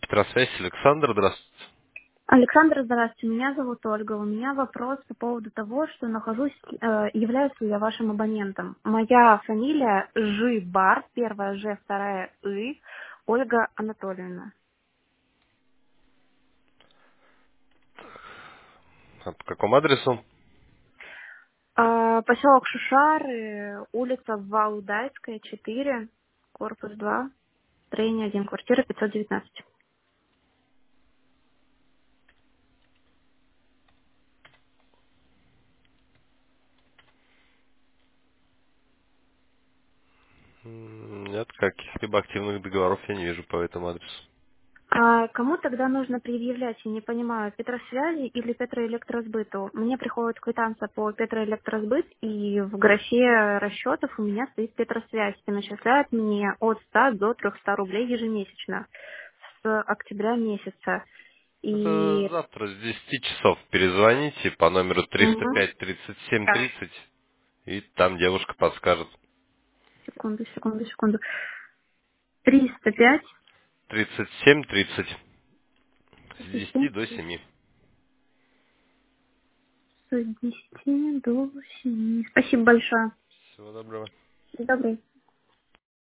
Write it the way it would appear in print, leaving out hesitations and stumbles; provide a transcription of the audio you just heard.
Электросвязь, Александр, здравствуйте. Александр, здравствуйте. Меня зовут Ольга. У меня вопрос по поводу того, что являюсь ли я вашим абонентом. Моя фамилия Жибар, первая Ж, вторая И, Ольга Анатольевна. А по какому адресу? Поселок Шушары, улица Валдайская, 4, корпус 2, строение 1, квартира 519. Нет, каких-либо активных договоров я не вижу по этому адресу. А кому тогда нужно предъявлять, я не понимаю, Петросвязи или Петроэлектросбыту? Мне приходит квитанция по Петроэлектросбыт, и в графе расчетов у меня стоит Петросвязь, и начисляют мне от 100 до 300 рублей ежемесячно с октября месяца. Это И... завтра с 10 часов перезвоните по номеру Мгм. 305 37 Так, 30, и там девушка подскажет. секунду. 305, 37 30 с 10 37, до 7. с 10 до 7. Спасибо большое. Всего доброго. Добрый.